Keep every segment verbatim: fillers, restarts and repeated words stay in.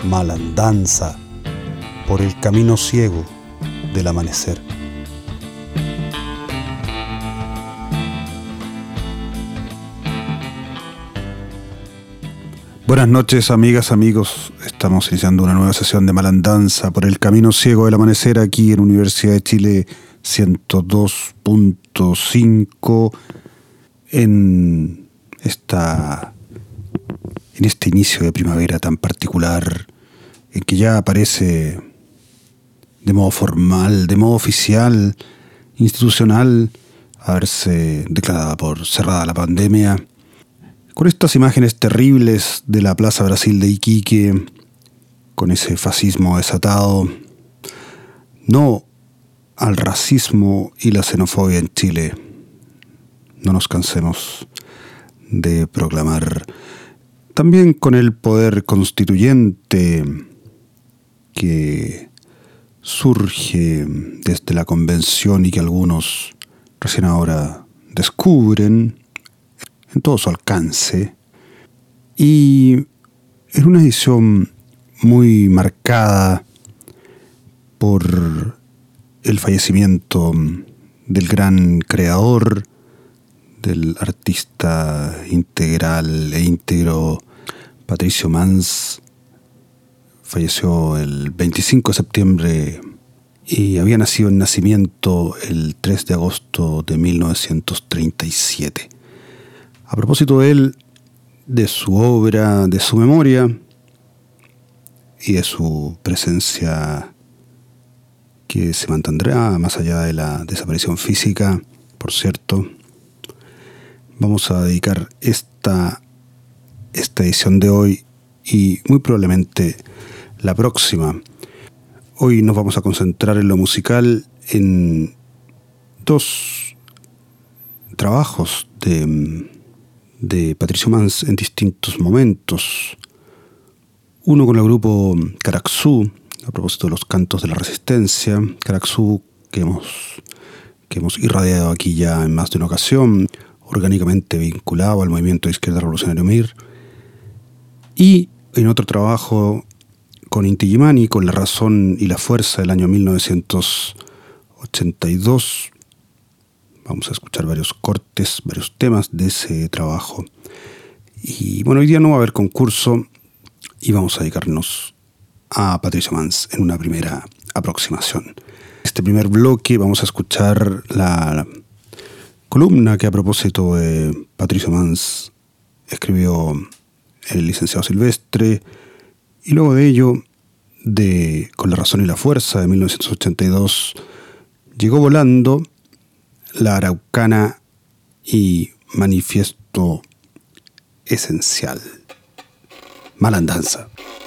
Malandanza por el camino ciego del amanecer. Buenas noches, amigas, amigos. Estamos iniciando una nueva sesión de Malandanza por el camino ciego del amanecer aquí en Universidad de Chile ciento dos punto cinco en esta en este inicio de primavera tan particular en que ya aparece de modo formal, de modo oficial, institucional, haberse declarado por cerrada la pandemia. Con estas imágenes terribles de la Plaza Brasil de Iquique, con ese fascismo desatado, no al racismo y la xenofobia en Chile, no nos cansemos de proclamar. También con el poder constituyente que surge desde la convención y que algunos recién ahora descubren en todo su alcance, y en una edición muy marcada por el fallecimiento del gran creador, del artista integral e íntegro Patricio Mans. Falleció el veinticinco de septiembre y había nacido en nacimiento el tres de agosto de mil novecientos treinta y siete. A propósito de él, de su obra, de su memoria y de su presencia que se mantendrá más allá de la desaparición física, por cierto, vamos a dedicar esta, esta edición de hoy y muy probablemente la próxima. Hoy nos vamos a concentrar en lo musical en dos trabajos de... de Patricio Mans en distintos momentos. Uno con el grupo Caraxú, a propósito de los cantos de la resistencia. Caraxú que hemos, que hemos irradiado aquí ya en más de una ocasión, orgánicamente vinculado al movimiento de izquierda revolucionario M I R. Y en otro trabajo con Inti Illimani, con La razón y la fuerza, del año mil novecientos ochenta y dos. Vamos a escuchar varios cortes, varios temas de ese trabajo. Y bueno, hoy día no va a haber concurso y vamos a dedicarnos a Patricio Mans en una primera aproximación. Este primer bloque vamos a escuchar la columna que a propósito de Patricio Mans escribió el licenciado Silvestre, y luego de ello, de Con la razón y la fuerza, de mil novecientos ochenta y dos, llegó volando La Araucana y Manifiesto Esencial. Malandanza.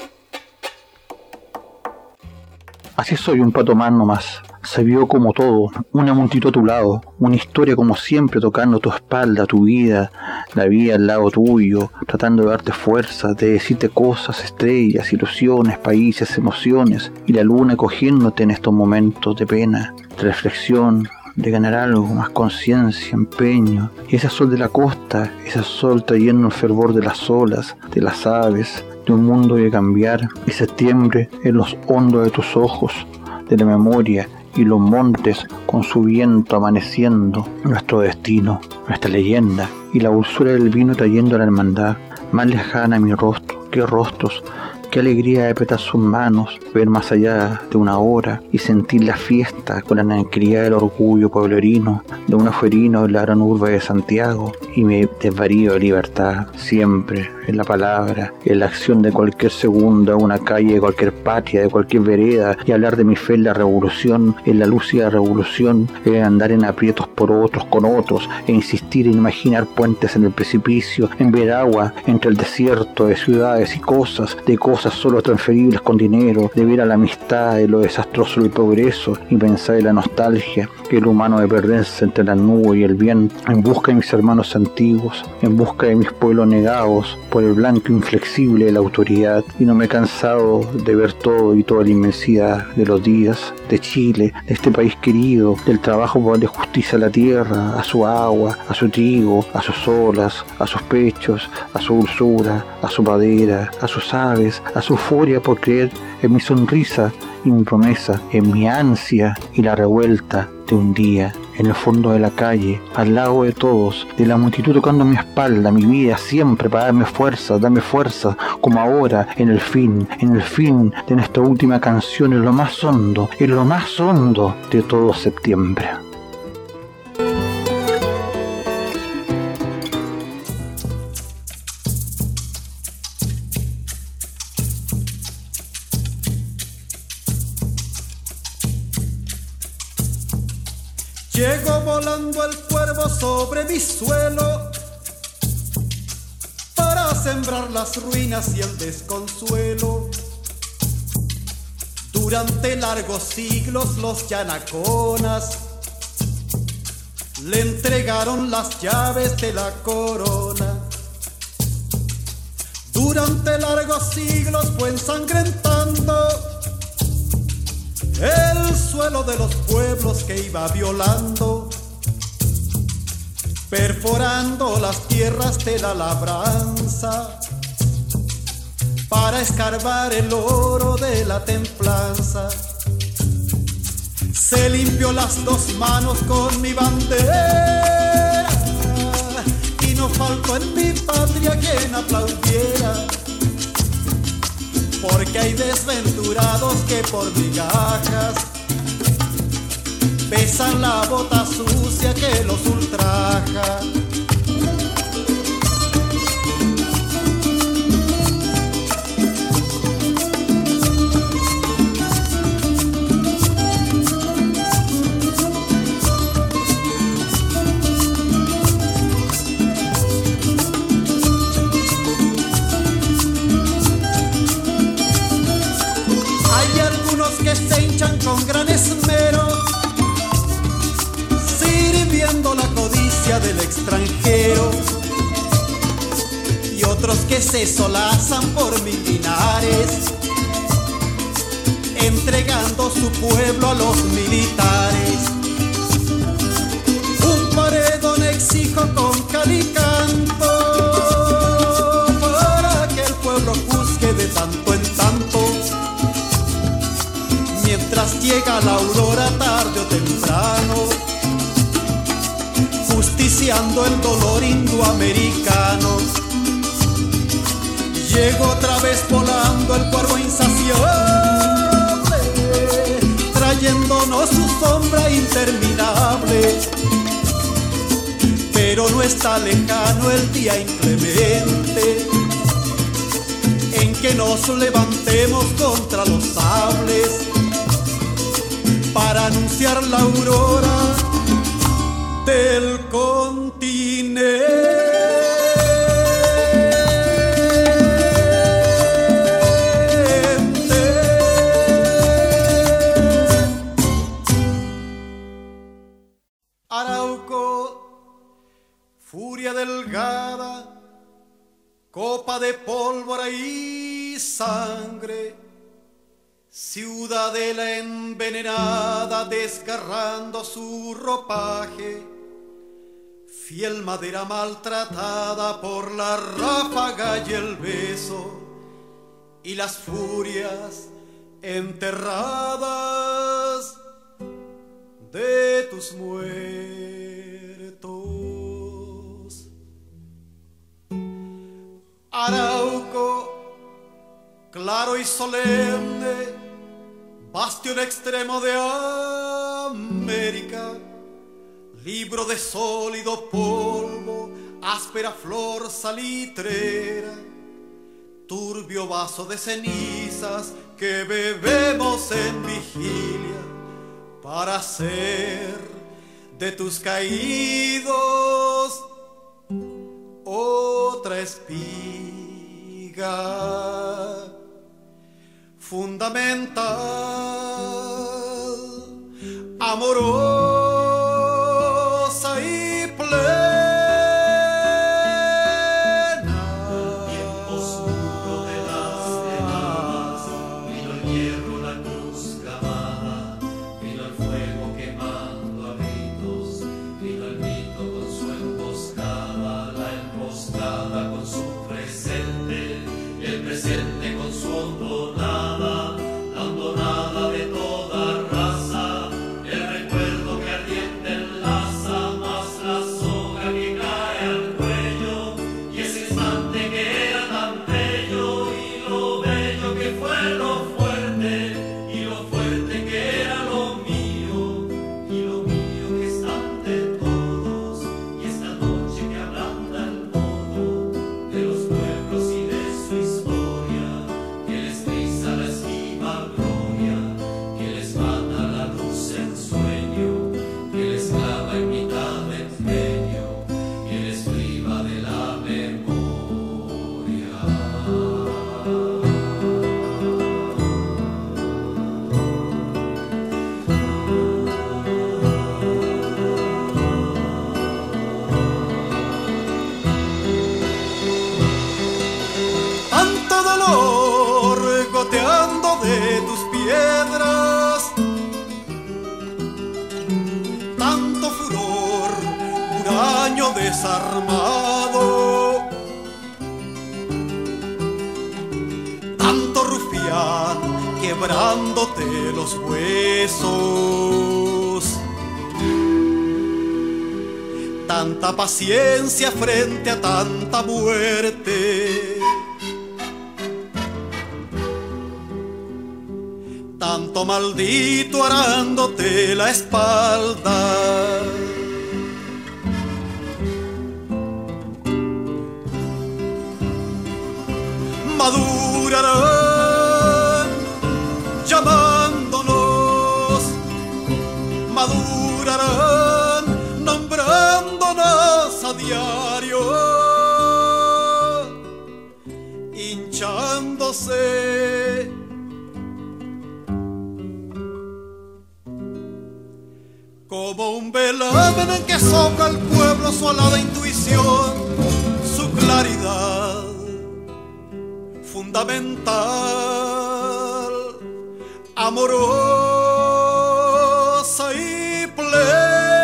Así soy, un pato más nomás. Se vio como todo, una multitud a tu lado, una historia como siempre tocando tu espalda, tu vida, la vida al lado tuyo, tratando de darte fuerza, de decirte cosas, estrellas, ilusiones, países, emociones, y la luna cogiéndote en estos momentos de pena, de reflexión, de ganar algo, más conciencia, empeño. Y ese sol de la costa, ese sol trayendo el fervor de las olas, de las aves, de un mundo que cambiar, y septiembre en los hondos de tus ojos, de la memoria, y los montes con su viento amaneciendo, nuestro destino, nuestra leyenda, y la dulzura del vino trayendo la hermandad, más lejana a mi rostro, qué rostros, qué alegría de apretar sus manos, ver más allá de una hora y sentir la fiesta con la tranquilidad del orgullo pueblerino de un afuerino en la gran urbe de Santiago, y me desvarío de libertad, siempre, en la palabra, en la acción de cualquier segundo, una calle, de cualquier patria, de cualquier vereda, y hablar de mi fe en la revolución, en la lúcida revolución, en andar en aprietos por otros, con otros, e insistir en imaginar puentes en el precipicio, en ver agua entre el desierto de ciudades y cosas, de cosas solo transferibles con dinero, de ver a la amistad, de lo desastroso del progreso, y pensar en la nostalgia, que el humano de perderse entre la nube y el viento, en busca de mis hermanos antiguos, en busca de mis pueblos negados, por el blanco inflexible de la autoridad, y no me he cansado de ver todo y toda la inmensidad de los días, de Chile, de este país querido, del trabajo por darle justicia a la tierra, a su agua, a su trigo, a sus olas, a sus pechos, a su dulzura, a su madera, a sus aves, a su furia por creer en mi sonrisa y mi promesa, en mi ansia y la revuelta de un día, en el fondo de la calle, al lado de todos, de la multitud tocando mi espalda, mi vida siempre para darme fuerza, darme fuerza, como ahora, en el fin, en el fin de nuestra última canción, en lo más hondo, en lo más hondo de todo septiembre. Llegó volando el cuervo sobre mi suelo para sembrar las ruinas y el desconsuelo. Durante largos siglos los yanaconas le entregaron las llaves de la corona. Durante largos siglos fue ensangrentando el suelo de los pueblos que iba violando, perforando las tierras de la labranza para escarbar el oro de la templanza. Se limpió las dos manos con mi bandera y no faltó en mi patria quien aplaudiera, porque hay desventurados que por migajas besan la bota sucia que los ultraja. Se hinchan con gran esmero, sirviendo la codicia del extranjero, y otros que se solazan por mil dinares, entregando su pueblo a los militares. Un paredón exijo con cal y canto para que el pueblo juzgue de tanto en tanto, mientras llega la aurora tarde o temprano, justiciando el dolor indoamericano. Llegó otra vez volando el cuervo insaciable, trayéndonos su sombra interminable. Pero no está lejano el día inclemente en que nos levantemos contra los sables para anunciar la aurora del continente. Arauco, furia delgada, copa de pólvora y sangre, ciudadela envenenada desgarrando su ropaje, fiel madera maltratada por la ráfaga y el beso, y las furias enterradas de tus muertos. Arauco, claro y solemne, bastión extremo de América, libro de sólido polvo, áspera flor salitrera, turbio vaso de cenizas que bebemos en vigilia para hacer de tus caídos otra espiga fundamental, amorosa y plena. El tiempo oscuro de las heladas, vino el hierro, la cruz clavada, vino el fuego quemando a gritos, vino el mito con su emboscada, la emboscada con su presente, el presente con su tanto furor, huraño desarmado, tanto rufián quebrándote los huesos, tanta paciencia frente a tanta muerte. Tanto maldito arándote la espalda, madurarán llamándonos, madurarán nombrándonos a diario, hinchándose como un velamen en que sopla el pueblo su alada intuición, su claridad fundamental, amorosa y plena.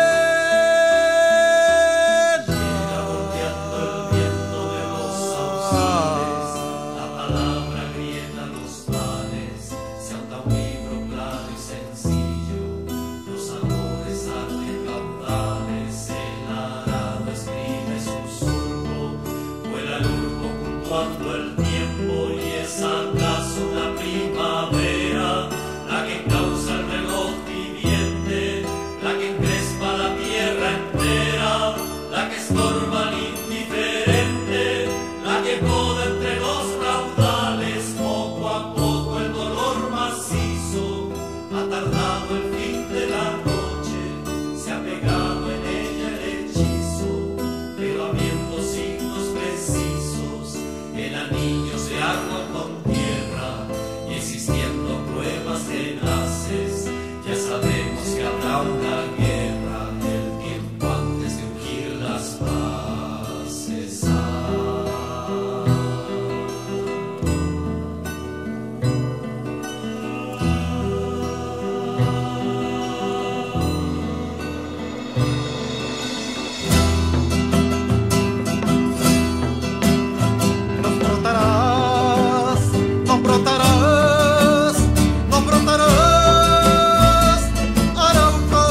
Llega volteando el viento de los sausales, la palabra grieta los males, se anda un libro claro y sencillo, los amores arden caudales, el arado escribe su surco, vuela el urbo puntuando el tiempo y es acaso una primavera la que causa el reloj viviente, la que encrespa la tierra entera, la que estorba al indiferente, la que poda entre los raudales, poco a poco el dolor macizo, ha tardado el fin de la noche, se ha pegado en ella el hechizo, pero habiendo signos precisos, el anillo se arma con tierra y existiendo pruebas tenaces, ya sabemos que habrá una guerra el tiempo antes de ungir las paces. Ah. Nos brotarás, nos brotarás, nos brotarás, Arauco,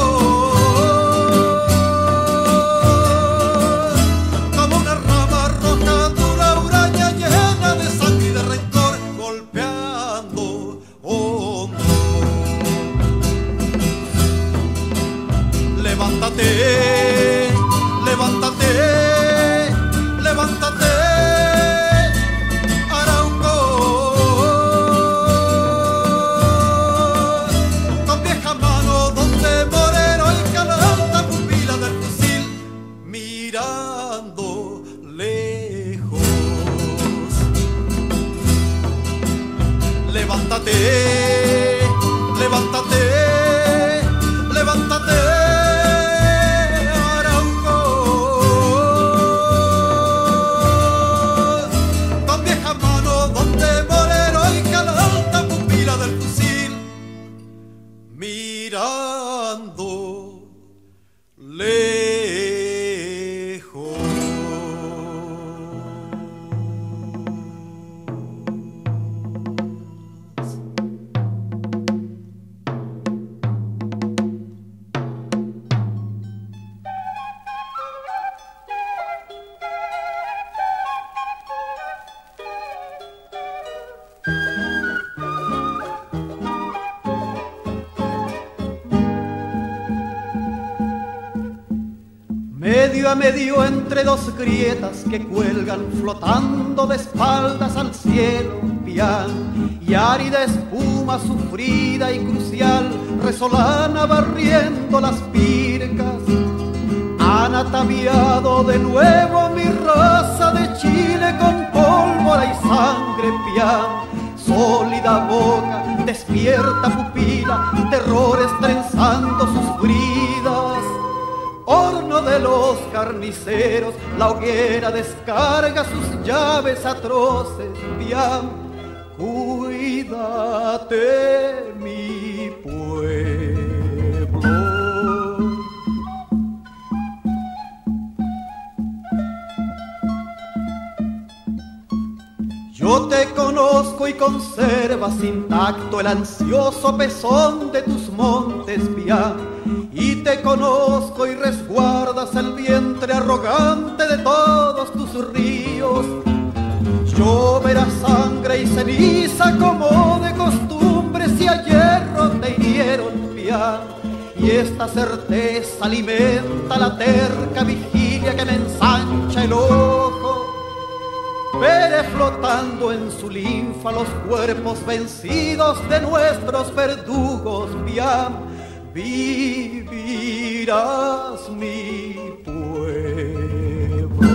como una rama arrojando una uraña llena de sangre y de rencor, golpeando hondo. Levántate, levántate, levántate, Arauco, con vieja mano donde Moreno y calanta pupila del fusil, mirando lejos. Levántate, levántate, levántate, Arauco, con vieja mano donde Moreno y calanta pupila del fusil, mirando lejos. Medio a medio entre dos grietas que cuelgan flotando de espaldas al cielo, pian y árida espuma sufrida y crucial resolana barriendo las pircas. Han ataviado de nuevo mi raza de Chile con pólvora y sangre, pian, sólida boca, despierta pupila, terrores trenzando sus bridas. Horno de los carniceros, la hoguera descarga sus llaves atroces, pian, cuídate mi pueblo. y conservas intacto el ansioso pezón de tus montes, Pián, y te conozco y resguardas el vientre arrogante de todos tus ríos. Lloverá sangre y ceniza como de costumbre si a hierro te hirieron, Pián, y esta certeza alimenta la terca vigilia que me ensancha el ojo. Veré flotando en su linfa los cuerpos vencidos de nuestros verdugos, Pián, vivirás mi pueblo.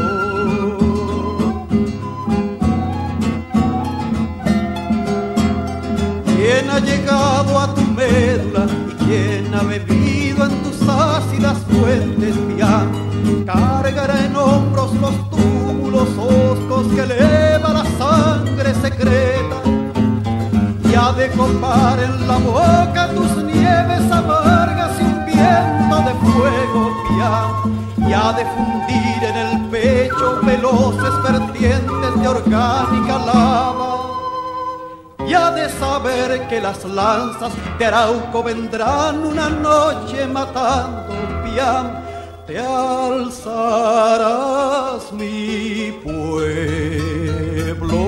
¿Quién ha llegado a tu médula y quién ha bebido en tus ácidas fuentes, Pián? Cargará en hombros los túmulos hoscos que eleva la sangre secreta, y ha de copar en la boca tus nieves amargas y un viento de fuego, Pián, y ha de fundir en el pecho veloces vertientes de orgánica lava. Y ha de saber que las lanzas de Arauco vendrán una noche matando, Pián, te alzarás mi pueblo.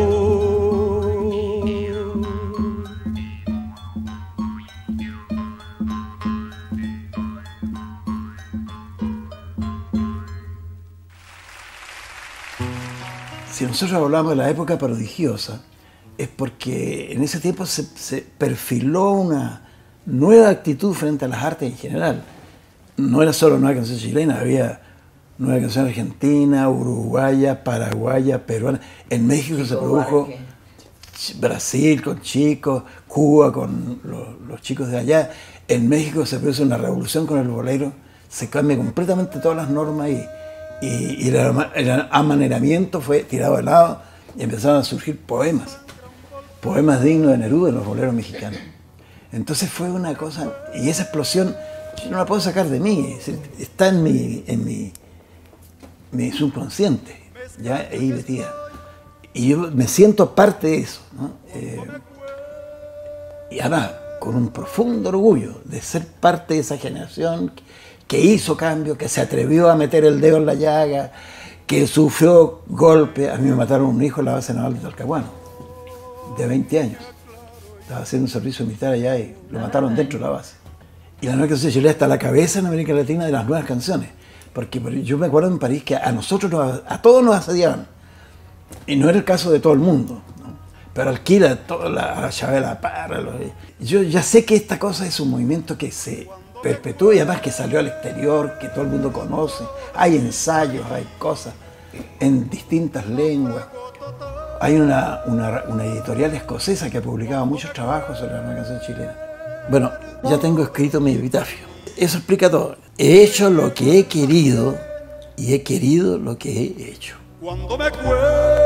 Si nosotros hablamos de la época prodigiosa, es porque en ese tiempo se, se perfiló una nueva actitud frente a las artes en general. No era solo nueva canción chilena, había nueva canción argentina, uruguaya, paraguaya, peruana. En México se produjo Brasil con chicos, Cuba con los, los chicos de allá. En México se produce una revolución con el bolero, se cambian completamente todas las normas y, y, y el, el amaneramiento fue tirado de lado y empezaron a surgir poemas, poemas dignos de Neruda en los boleros mexicanos. Entonces fue una cosa, y esa explosión yo no la puedo sacar de mí, es decir, está en mi, en mi, mi subconsciente, ya ahí metida. Y yo me siento parte de eso, ¿no? Eh, y además, con un profundo orgullo de ser parte de esa generación que hizo cambio, que se atrevió a meter el dedo en la llaga, que sufrió golpes. A mí me mataron un hijo en la base naval de Talcahuano, de veinte años. Estaba haciendo un servicio militar allá y lo mataron dentro de la base. Y la nueva canción chilena está a la cabeza en América Latina de las nuevas canciones. Porque yo me acuerdo en París que a nosotros, nos, a todos nos asediaban. Y no era el caso de todo el mundo, ¿no? Pero alquila toda la Chabela para. Los, yo ya sé que esta cosa es un movimiento que se perpetúa y además que salió al exterior, que todo el mundo conoce. Hay ensayos, hay cosas en distintas lenguas. Hay una, una, una editorial escocesa que ha publicado muchos trabajos sobre la nueva canción chilena. Bueno, ya tengo escrito mi epitafio. Eso explica todo. He hecho lo que he querido y he querido lo que he hecho. Cuando me acuerdo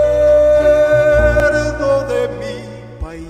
de mi país.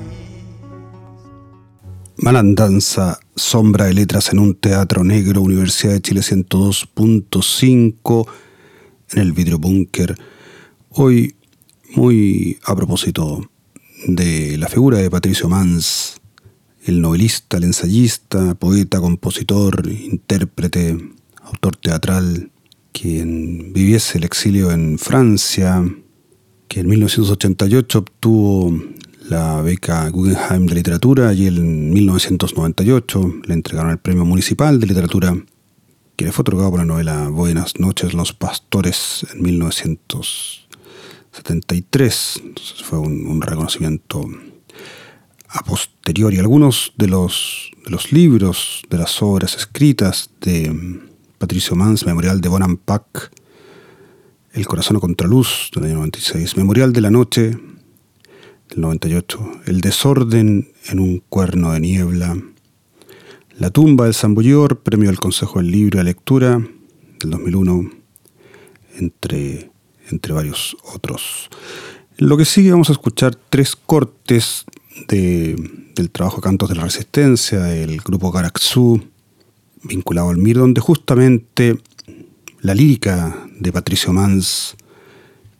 Malandanza, sombra de letras en un teatro negro, Universidad de Chile ciento dos punto cinco, en el Vidrio Búnker. Hoy, muy a propósito de la figura de Patricio Mans, el novelista, el ensayista, poeta, compositor, intérprete, autor teatral, quien viviese el exilio en Francia, que en mil novecientos ochenta y ocho obtuvo la beca Guggenheim de literatura y en mil novecientos noventa y ocho le entregaron el premio municipal de literatura, que le fue otorgado por la novela Buenas noches los pastores en mil novecientos setenta y tres. Entonces fue un, un reconocimiento a posteriori. Algunos de los, de los libros, de las obras escritas de Patricio Mans: Memorial de Bonampak, El corazón a contraluz del año noventa y seis, Memorial de la noche del noventa y ocho, El desorden en un cuerno de niebla, La tumba del Zambullor, premio del Consejo del Libro de Lectura del dos mil uno, entre, entre varios otros. En lo que sigue vamos a escuchar tres cortes de, del trabajo Cantos de la Resistencia, del grupo Caraxú, vinculado al M I R, donde justamente la lírica de Patricio Mans,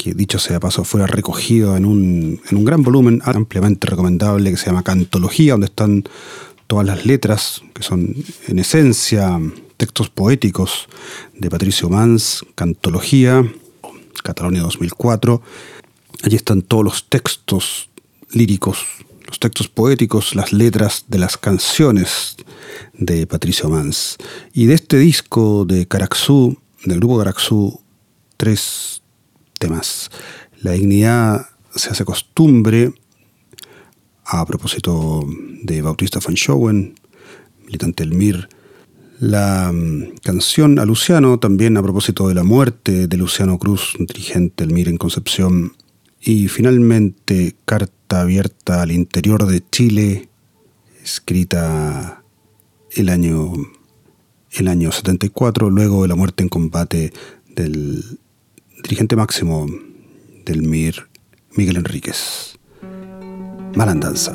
que dicho sea paso fuera recogido en un, en un gran volumen ampliamente recomendable que se llama Cantología, donde están todas las letras, que son en esencia textos poéticos de Patricio Mans, Cantología, Catalonia dos mil cuatro. Allí están todos los textos líricos, los textos poéticos, las letras de las canciones de Patricio Mans. Y de este disco de Caraxú, del grupo Caraxú, tres temas. La dignidad se hace costumbre, a propósito de Bautista Fanchowen, militante del M I R. La um, canción a Luciano, también a propósito de la muerte de Luciano Cruz, dirigente del M I R en Concepción. Y finalmente, Carta abierta al interior de Chile, escrita el año, el año setenta y cuatro, luego de la muerte en combate del dirigente máximo del M I R, Miguel Enríquez. Malandanza.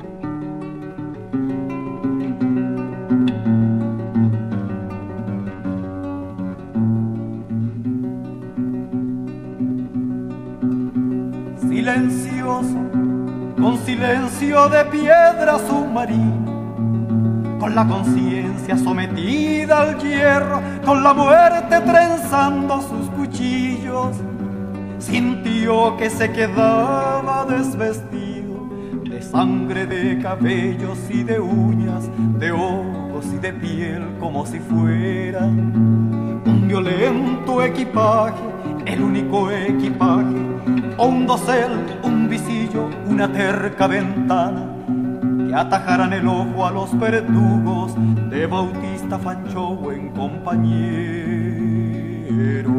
Silencioso, con silencio de piedra submarina, con la conciencia sometida al hierro, con la muerte trenzando sus cuchillos, sintió que se quedaba desvestido de sangre, de cabellos y de uñas, de ojos y de piel, como si fuera un violento equipaje, el único equipaje, o un dosel, un visillo, una terca ventana, que atajaran el ojo a los verdugos de Bautista Fanchowen, compañero.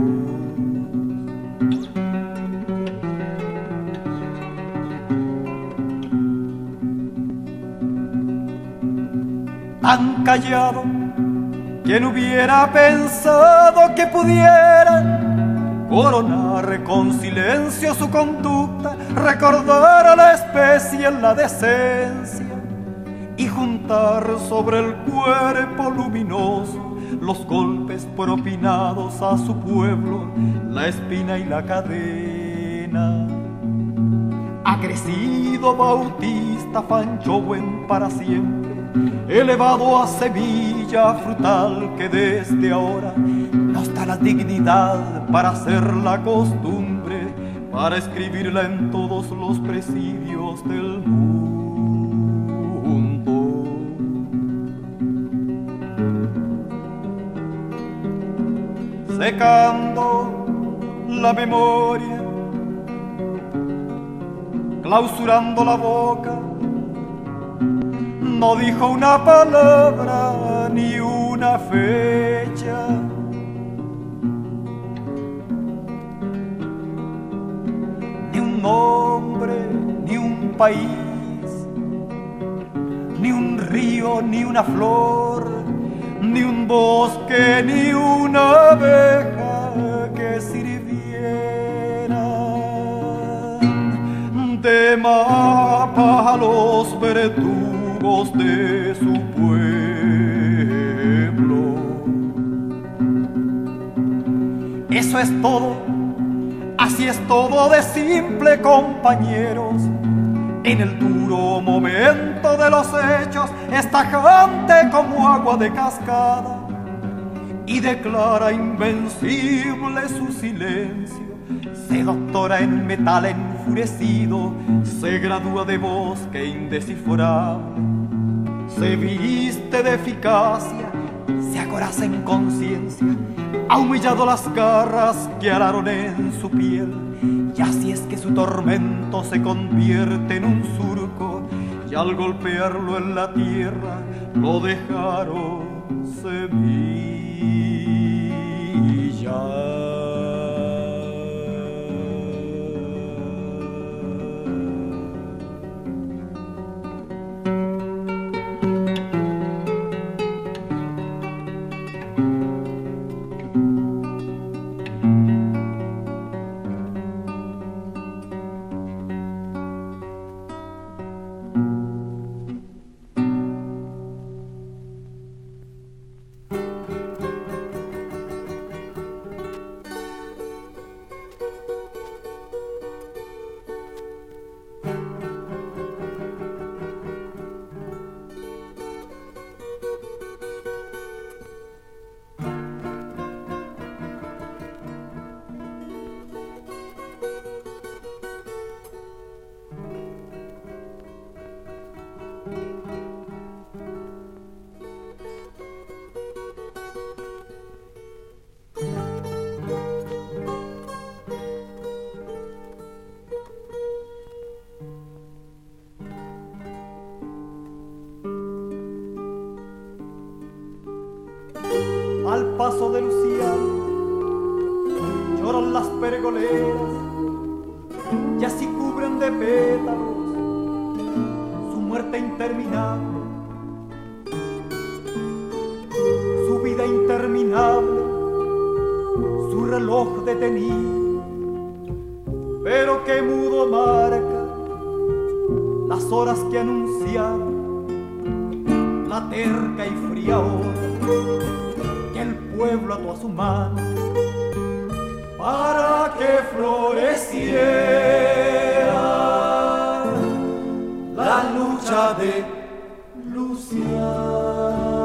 Tan callado, quien hubiera pensado que pudiera coronar con silencio su conducta, recordar a la especie en la decencia y juntar sobre el cuerpo luminoso los golpes propinados a su pueblo, la espina y la cadena. Ha crecido Bautista Fanchowen para siempre, elevado a semilla frutal que desde ahora nos da la dignidad para hacer la costumbre, para escribirla en todos los presidios del mundo. Secando la memoria, clausurando la boca, no dijo una palabra ni una fecha. Ni un nombre, ni un país, ni un río, ni una flor, ni un bosque, ni una abeja que sirvieran de mapa a los verdugos de su pueblo. Eso es todo, así es todo de simple, compañeros. En el duro momento de los hechos es tajante como agua de cascada y declara invencible su silencio. Se doctora en metal enfurecido, se gradúa de bosque indescifrable, se viste de eficacia, se acoraza en conciencia, ha humillado las garras que araron en su piel, y así es que su tormento se convierte en un surco, y al golpearlo en la tierra lo dejaron semilla. paso de Lucía lloran las pergoleras y así cubren de pétalos su muerte interminable, su vida interminable, su reloj detenido, pero que mudo marca las horas que anunciaron la terca y fría hora que el pueblo ató a su mano para que floreciera la lucha de Lucía.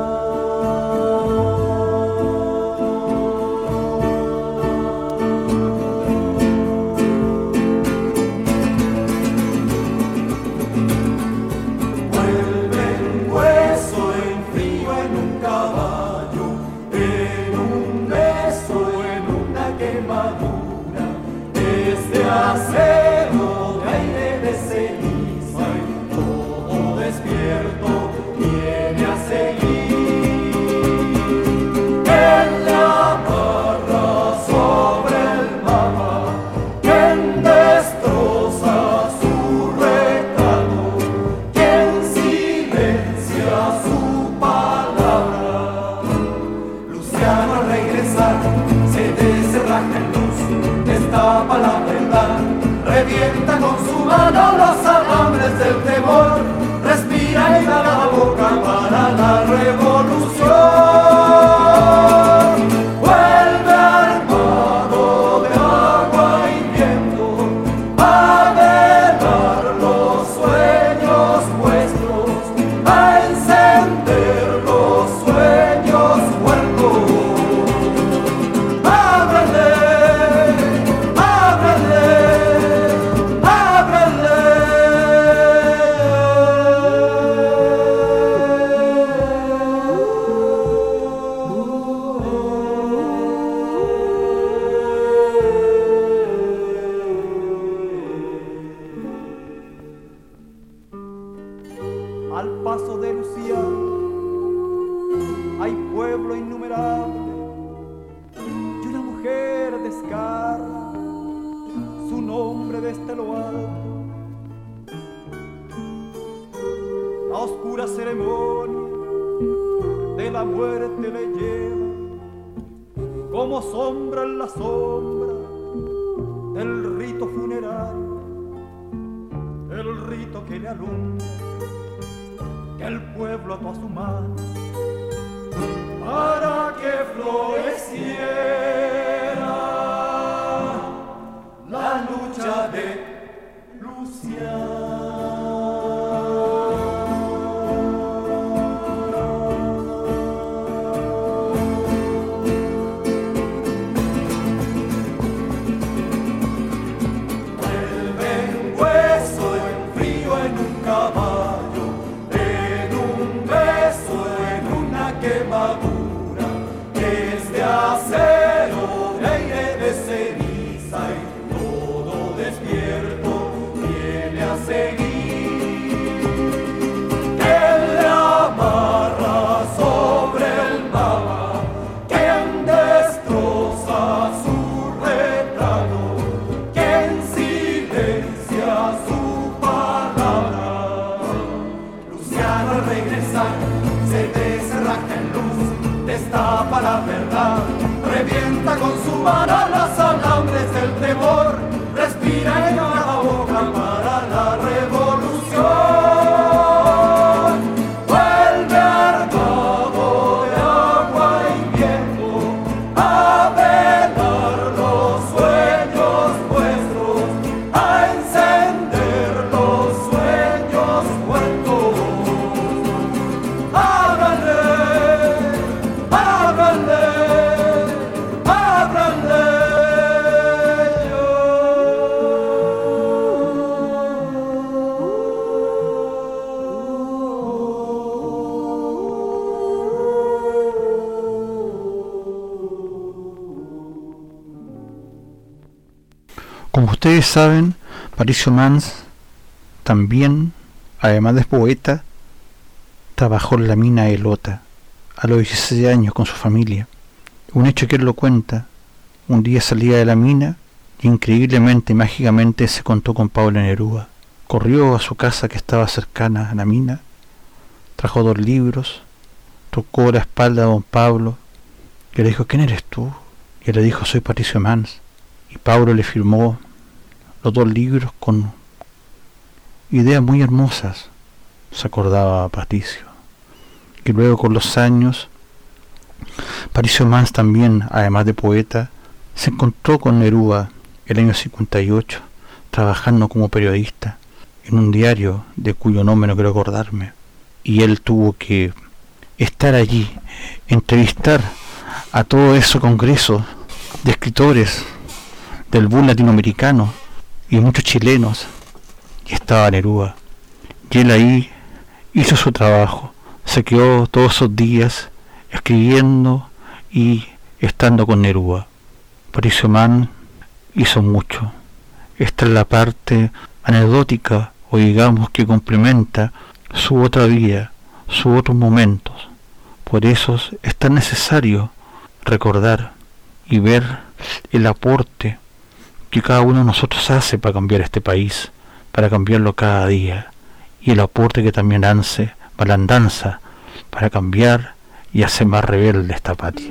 Acero de aire de ceniza y todo despierto viene a seguir. Él le amarra sobre el mapa, quien destroza su retrato, quien silencia su palabra. Luciano al regresar se desenraja en luz, destapa la verdad, revienta con su mano los alambres del temor, respira y da la boca para la revolución. Vuelve armado de agua y viento a velar los sueños vuestros, a encender los sueños muertos. ¡Ábrele! Al paso de Lucía hay pueblo innumerable y una mujer descarga su nombre desde lo alto. La oscura ceremonia de la muerte le lleva como sombra en la sombra del rito funerario, el rito que le alumbra que el pueblo ató a su mano para que floreciera la lucha de Lucía. La verdad, revienta con su mano los alambres del temor, respira en cada boca para la revolución. Vuelve armado de agua y viento a velar los sueños vuestros, a encender los sueños muertos. ¡Ábrale! Como ustedes saben, Patricio Mans también, además de poeta, trabajó en la mina de Lota a los dieciséis años con su familia. Un hecho que él lo cuenta: un día salía de la mina y increíblemente, mágicamente se encontró con Pablo Neruda. Corrió a su casa que estaba cercana a la mina, trajo dos libros, tocó la espalda de don Pablo y le dijo: ¿quién eres tú? Y él le dijo: soy Patricio Mans. Y Pablo le firmó los dos libros con ideas muy hermosas, se acordaba a Patricio. Y luego, con los años, Patricio Mans también, además de poeta, se encontró con Neruda el año cincuenta y ocho, trabajando como periodista en un diario de cuyo nombre no quiero acordarme, y él tuvo que estar allí, entrevistar a todo ese congreso de escritores del boom latinoamericano y muchos chilenos, y estaba Neruda, y él ahí hizo su trabajo, se quedó todos esos días escribiendo y estando con Neruda. Patricio Mans hizo mucho. Esta es la parte anecdótica, o digamos que complementa su otra vida, sus otros momentos. Por eso es tan necesario recordar y ver el aporte que cada uno de nosotros hace para cambiar este país, para cambiarlo cada día, y el aporte que también hace Balandanza para cambiar y hacer más rebelde esta patria.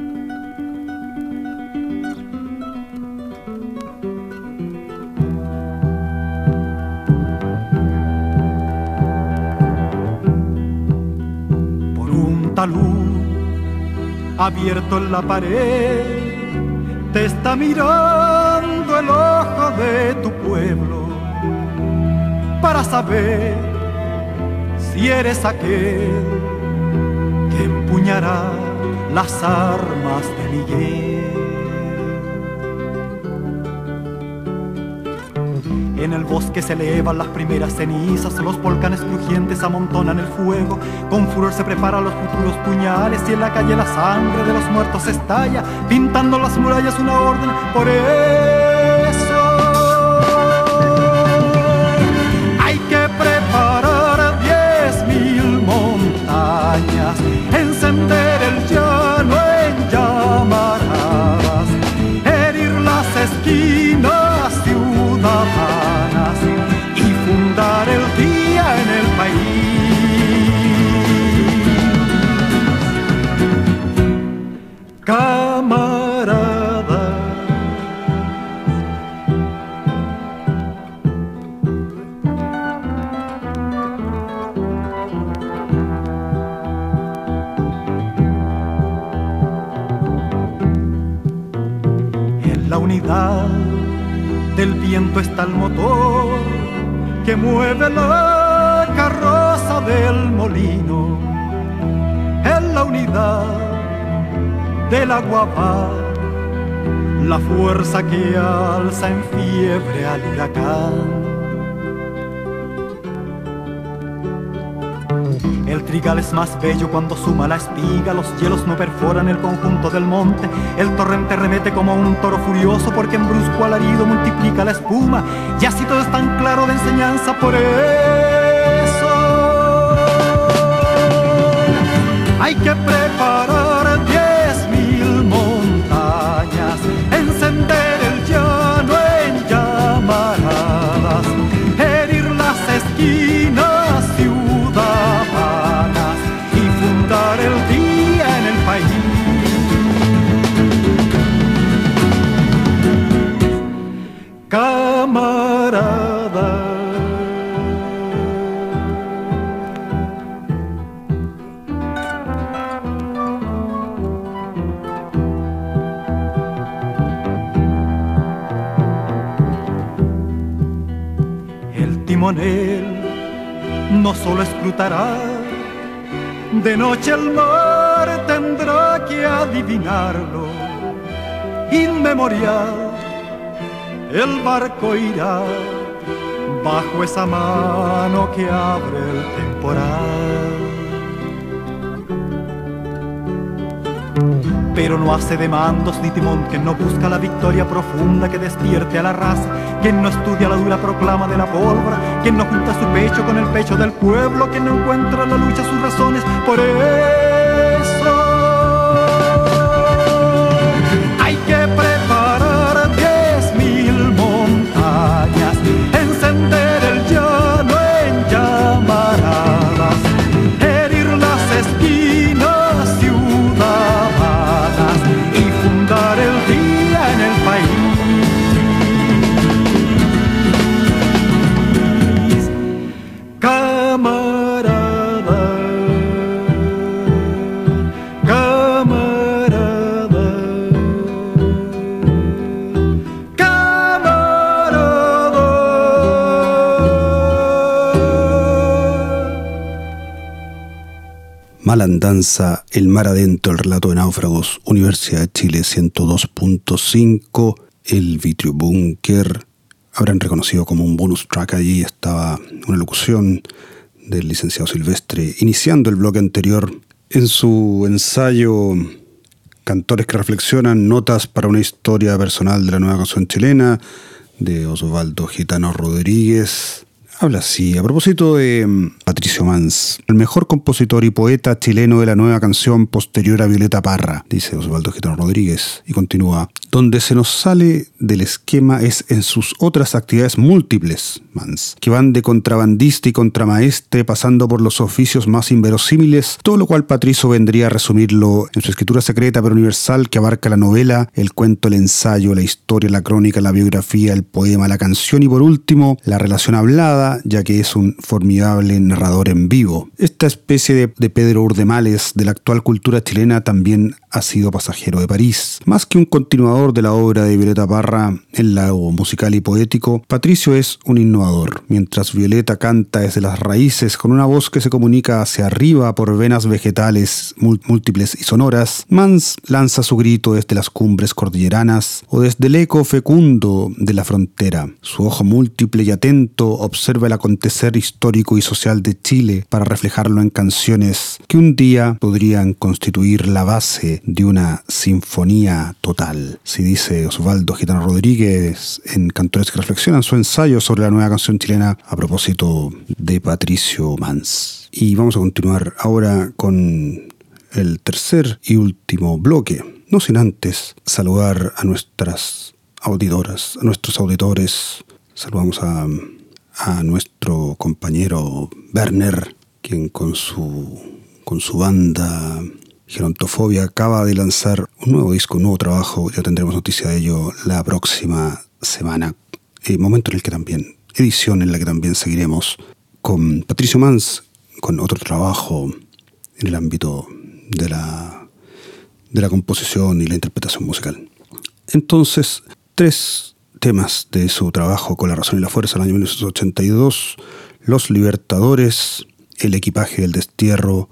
Talud abierto en la pared, te está mirando el ojo de tu pueblo para saber si eres aquel que empuñará las armas de Miguel. En el bosque se elevan las primeras cenizas, los volcanes crujientes amontonan el fuego, con furor se preparan los futuros puñales y en la calle la sangre de los muertos estalla, pintando las murallas una orden. Por eso hay que preparar diez mil montañas, encender el llano en llamaradas, herir las esquinas ciudadanas y fundar el día en el país. Camarada, en la unidad del viento está el motor que mueve la carroza del molino. En la unidad del agua va la fuerza que alza en fiebre al huracán. El trigal es más bello cuando suma la espiga, los hielos no perforan el conjunto del monte, el torrente remete como un toro furioso porque en brusco alarido multiplica la espuma, y así todo es tan claro de enseñanza. Por eso hay que preparar diez mil montañas, encender el llano en llamaradas, herir las esquinas ciudadanas y fundar el día en el país. Camarada, el timonel no solo escrutará, de noche el mar tendrá que adivinarlo. Inmemorial el barco irá bajo esa mano que abre el temporal. Pero no hace de mandos ni timón quien no busca la victoria profunda que despierte a la raza, quien no estudia la dura proclama de la pólvora, quien no junta su pecho con el pecho del pueblo, quien no encuentra en la lucha sus razones. Por eso Malandanza, El mar adentro, el relato de náufragos, Universidad de Chile ciento dos punto cinco, El Vitrio Búnker. Habrán reconocido como un bonus track allí, estaba una locución del licenciado Silvestre, iniciando el bloque anterior. En su ensayo Cantores que reflexionan, notas para una historia personal de la nueva canción chilena, de Osvaldo Gitano Rodríguez. Habla así, a propósito de Patricio Mans, el mejor compositor y poeta chileno de la nueva canción posterior a Violeta Parra, dice Osvaldo Gitano Rodríguez, y continúa: donde se nos sale del esquema es en sus otras actividades múltiples, Mans, que van de contrabandista y contramaestre pasando por los oficios más inverosímiles, todo lo cual Patricio vendría a resumirlo en su escritura secreta pero universal que abarca la novela, el cuento, el ensayo, la historia, la crónica, la biografía, el poema, la canción y por último, la relación hablada, ya que es un formidable narrador en vivo. Esta especie de, de Pedro Urdemales de la actual cultura chilena también ha sido pasajero de París. Más que un continuador de la obra de Violeta Parra en lado musical y poético, Patricio es un innovador. Mientras Violeta canta desde las raíces con una voz que se comunica hacia arriba por venas vegetales múltiples y sonoras, Mans lanza su grito desde las cumbres cordilleranas o desde el eco fecundo de la frontera. Su ojo múltiple y atento observa el acontecer histórico y social de Chile para reflejarlo en canciones que un día podrían constituir la base de una sinfonía total. Si dice Osvaldo Gitano Rodríguez en Cantores que reflexionan, su ensayo sobre la nueva canción chilena a propósito de Patricio Mans. Y vamos a continuar ahora con el tercer y último bloque, no sin antes saludar a nuestras auditoras, a nuestros auditores. Saludamos a a nuestro compañero Werner, quien con su, con su banda Gerontofobia acaba de lanzar un nuevo disco, un nuevo trabajo. Ya tendremos noticia de ello la próxima semana, eh, momento en el que también, edición en la que también seguiremos con Patricio Mans, con otro trabajo en el ámbito de la, de la composición y la interpretación musical. Entonces, tres temas de su trabajo Con la razón y la fuerza, el año mil novecientos ochenta y dos, Los Libertadores, El equipaje del destierro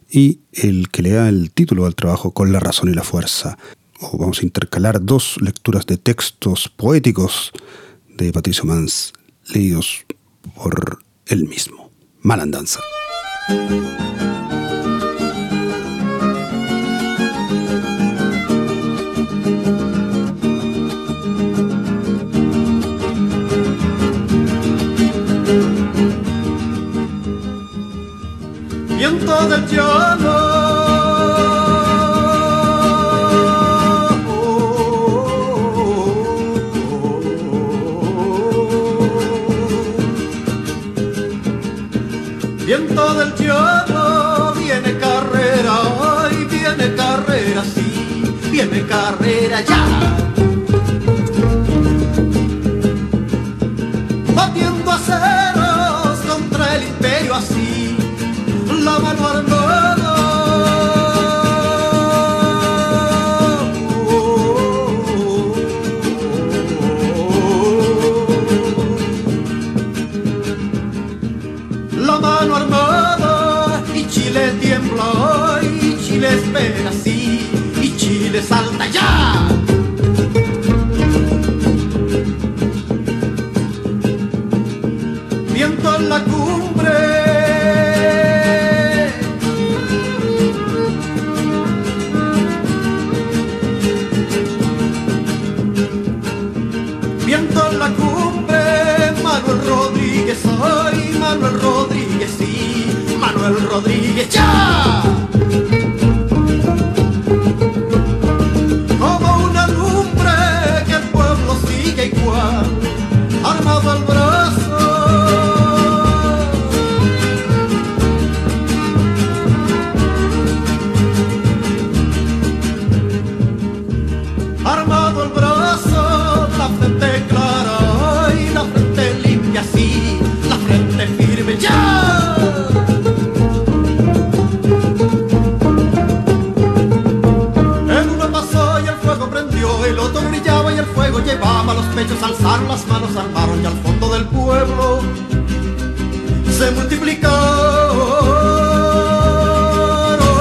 y el que le da el título al trabajo Con la razón y la fuerza. O vamos a intercalar dos lecturas de textos poéticos de Patricio Mans, leídos por él mismo. Malandanza. Viento del llano, viento del llano, viene carrera, y viene carrera, sí, viene carrera ya. Batiendo aceros contra el imperio así, la mano armada, la mano armada, y Chile tiembla, y Chile espera sí, y Chile salta ya. Viento en la cumbre, viento en la cumbre, Manuel Rodríguez, ay, Manuel Rodríguez, sí, Manuel Rodríguez, ya. Como una lumbre que el pueblo sigue igual, armado al brazo, armado al brazo, la frente clara y la frente limpia, sí, la frente firme, ya. En uno pasó y el fuego prendió, el otro brillaba y el fuego llevaba los pechos, alzar las manos, armaron y al fondo del pueblo se multiplicaron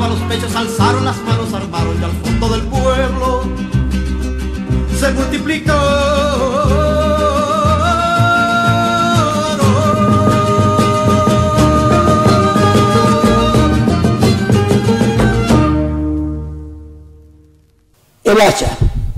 alzaba los pechos, alzaron las manos, armaron y al fondo del pueblo se multiplicó. El hacha.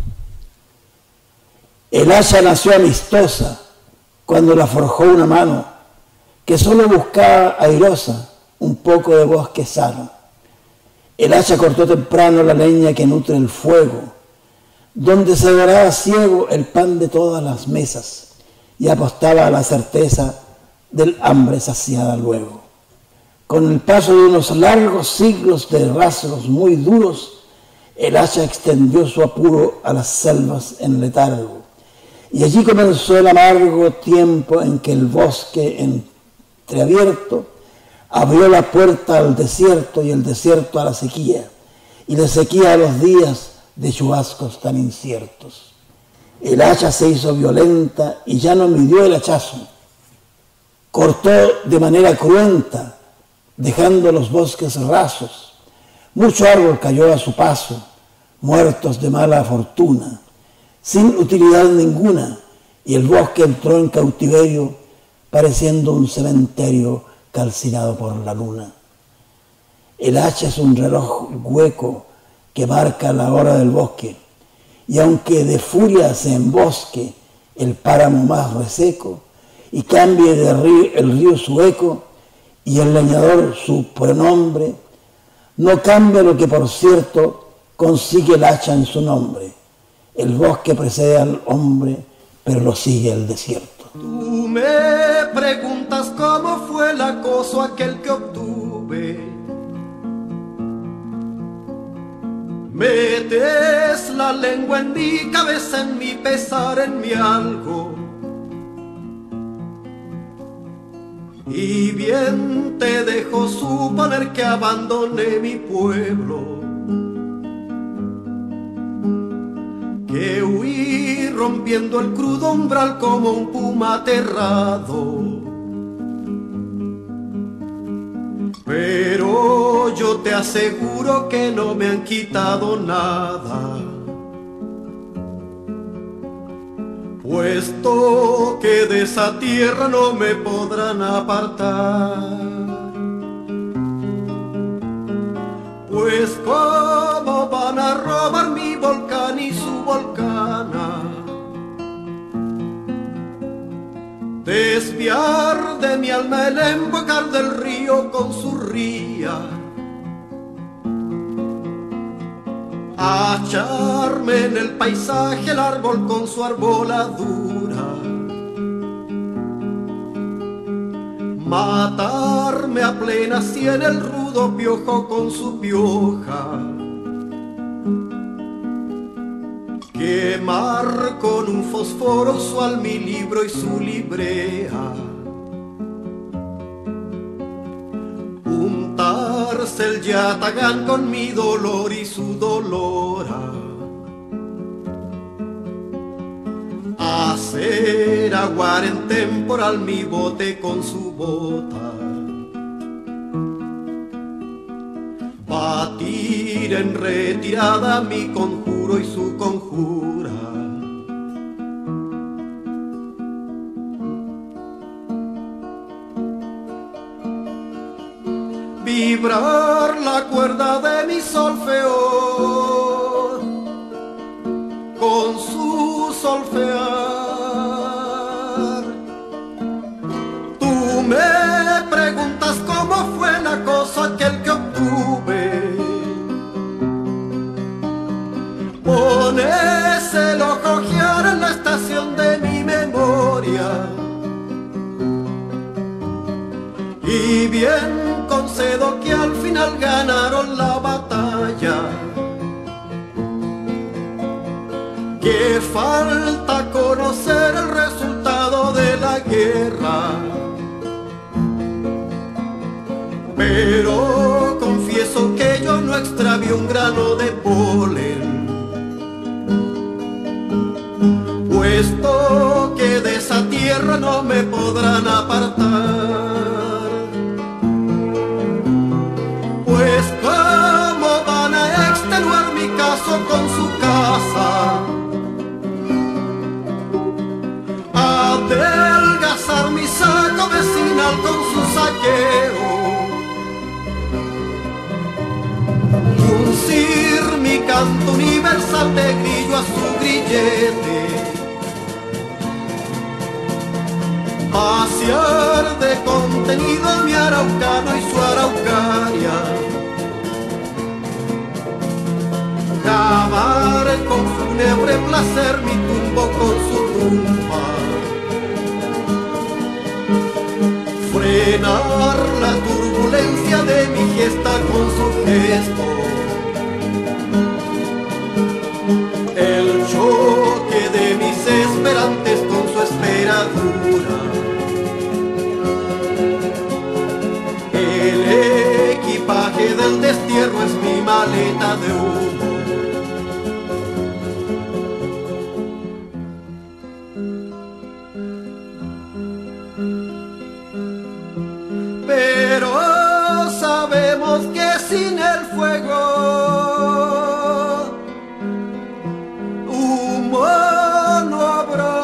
El hacha nació amistosa cuando la forjó una mano que solo buscaba airosa un poco de bosque sano. El hacha cortó temprano la leña que nutre el fuego, donde se doraba ciego el pan de todas las mesas y apostaba a la certeza del hambre saciada luego. Con el paso de unos largos siglos de rasgos muy duros, el hacha extendió su apuro a las selvas en letargo, y allí comenzó el amargo tiempo en que el bosque entreabierto abrió la puerta al desierto y el desierto a la sequía, y la sequía a los días de chubascos tan inciertos. El hacha se hizo violenta y ya no midió el hachazo. Cortó de manera cruenta, dejando los bosques rasos. Mucho árbol cayó a su paso, muertos de mala fortuna, sin utilidad ninguna, y el bosque entró en cautiverio, pareciendo un cementerio calcinado por la luna. El hacha es un reloj hueco que marca la hora del bosque, y aunque de furia se embosque el páramo más reseco, y cambie de río, el río su eco, y el leñador su pronombre, no cambia lo que por cierto consigue el hacha en su nombre. El bosque precede al hombre, pero lo sigue el desierto. Tú me preguntas cómo fue el acoso aquel que obtuve. Metes la lengua en mi cabeza, en mi pesar, en mi algo. Y bien te dejo suponer que abandoné mi pueblo, que huí rompiendo el crudo umbral como un puma aterrado. Pero yo te aseguro que no me han quitado nada, puesto que de esa tierra no me podrán apartar. Pues cómo van a robar mi volcán y su volcana, desviar de mi alma el embocar del río con su ría, acharme en el paisaje el árbol con su arboladura, matarme a plena sien el rudo piojo con su pioja, quemar con un fósforo usual mi libro y su librea, untarse el yatagán con mi dolor y su dolora, hacer aguar en temporal mi bote con su bota, batir en retirada mi conjuro y su conjura, vibrar la cuerda de mi solfeo con su solfear. Tú me preguntas cómo fue el acoso aquel que obtuve. Pones el ojo a ojear en la estación de mi memoria, y bien concedo que al final ganaron la batalla. Que falta conocer el resultado de la guerra, pero confieso que yo no extravié un grano de polen, puesto que de esa tierra no me podrán apartar. Pues billete, vaciar de contenido mi araucano y su araucaria, cavar con fúnebre placer mi tumbo con su tumba, frenar la turbulencia de mi gesta con su gesto, el choque de mis esperantes con su esperadura, el equipaje del destierro es mi maleta de humo. Pero sabemos que sin el fuego humo no habrá.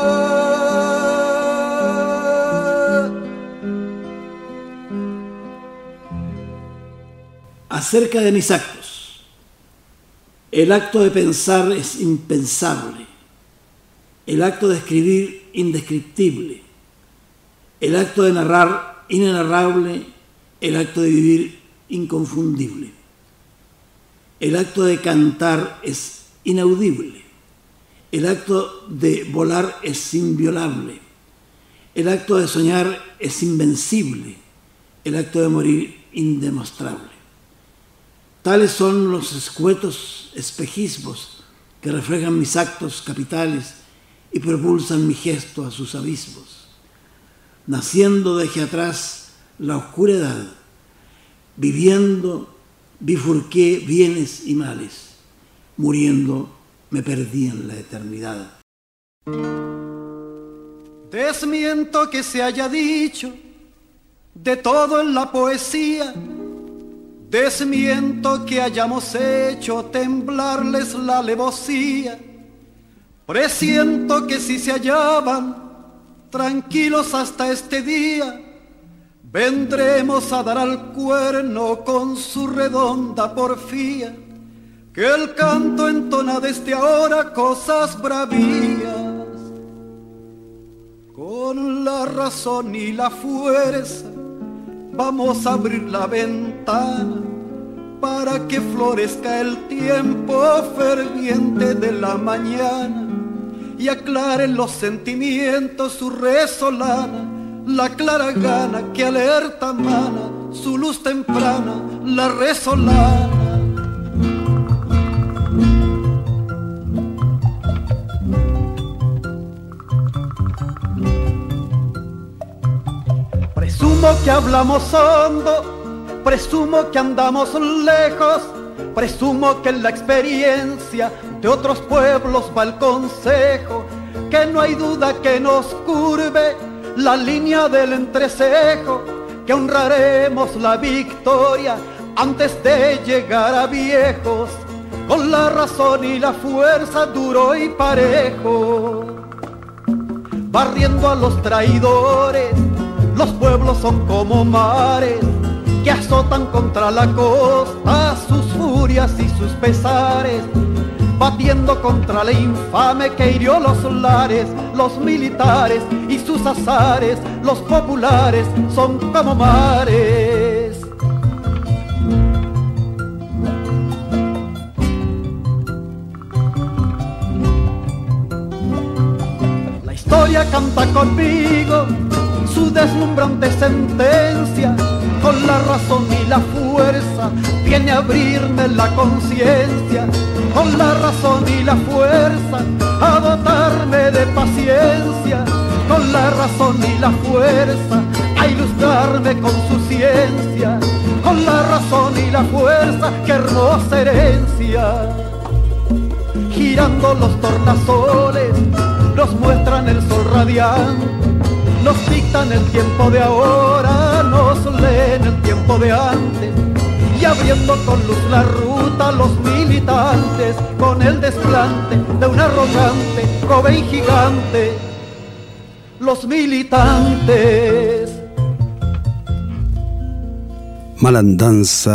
Acerca de mis actos. El acto de pensar es impensable. El acto de escribir indescriptible. El acto de narrar inenarrable, el acto de vivir inconfundible. El acto de cantar es inaudible. El acto de volar es inviolable. El acto de soñar es invencible. El acto de morir indemostrable. Tales son los escuetos espejismos que reflejan mis actos capitales y propulsan mi gesto a sus abismos. Naciendo dejé atrás la oscuridad, viviendo bifurqué bienes y males, muriendo me perdí en la eternidad. Desmiento que se haya dicho de todo en la poesía, desmiento que hayamos hecho temblarles la alevosía, presiento que si se hallaban tranquilos hasta este día, vendremos a dar al cuerno con su redonda porfía, que el canto entona desde ahora cosas bravías. Con la razón y la fuerza vamos a abrir la ventana para que florezca el tiempo ferviente de la mañana y aclaren los sentimientos su resolana, la clara gana que alerta mana, su luz temprana, la resolana. Presumo que hablamos hondo, presumo que andamos lejos, presumo que en la experiencia de otros pueblos va el consejo, que no hay duda que nos curve la línea del entrecejo, que honraremos la victoria antes de llegar a viejos, con la razón y la fuerza duro y parejo, barriendo a los traidores. Los pueblos son como mares que azotan contra la costa sus furias y sus pesares, batiendo contra la infame que hirió los lares, los militares y sus azares, los populares son como mares. La historia canta conmigo su deslumbrante sentencia, con la razón y la fuerza viene a abrirme la conciencia, con la razón y la fuerza a dotarme de paciencia, con la razón y la fuerza a ilustrarme con su ciencia, con la razón y la fuerza, qué hermosa herencia. Girando los tornasoles nos muestran el sol radiante, nos dictan el tiempo de ahora, nos leen el tiempo de antes, y abriendo con luz la ruta los militantes, con el desplante de un arrogante joven gigante, los militantes. Malandanza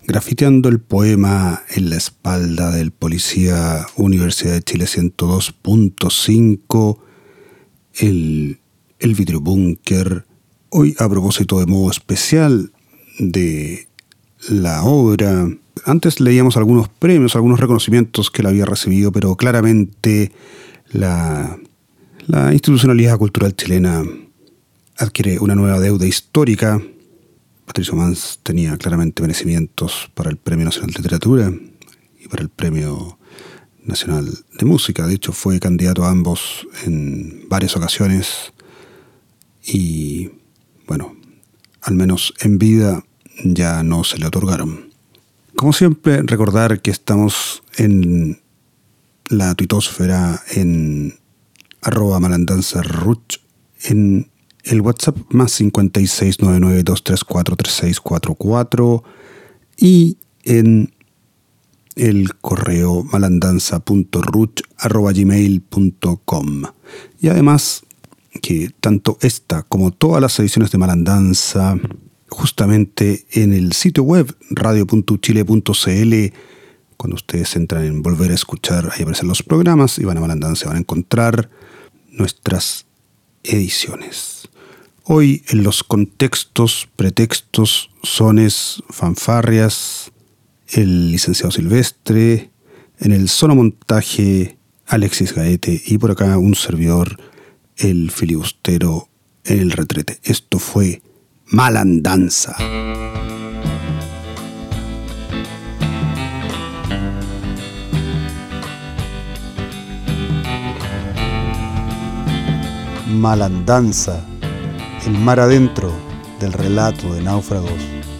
grafiteando el poema en la espalda del policía Universidad de Chile ciento dos punto cinco, el, el Vidrio Búnker. Hoy, a propósito de modo especial de la obra, antes leíamos algunos premios, algunos reconocimientos que él había recibido, pero claramente la, la institucionalidad cultural chilena adquiere una nueva deuda histórica. Patricio Mans tenía claramente merecimientos para el Premio Nacional de Literatura y para el Premio Nacional de Música. De hecho, fue candidato a ambos en varias ocasiones y, bueno, al menos en vida ya no se le otorgaron. Como siempre, recordar que estamos en la tuitosfera en arroba malandanzarruch, en el WhatsApp más cincuenta y seis nueve nueve dos tres cuatro tres seis cuatro cuatro y en el correo malandanza punto ruch arroba gmail punto com. Y además que tanto esta como todas las ediciones de Malandanza, justamente en el sitio web radio punto chile punto c l, cuando ustedes entran en volver a escuchar, ahí aparecen los programas y van a Malandanza, van a encontrar nuestras ediciones. Hoy en los contextos, pretextos, sones, fanfarrias, el licenciado Silvestre, en el sonomontaje Alexis Gaete y por acá un servidor, el filibustero en el retrete. Esto fue Malandanza. Malandanza, el mar adentro del relato de náufragos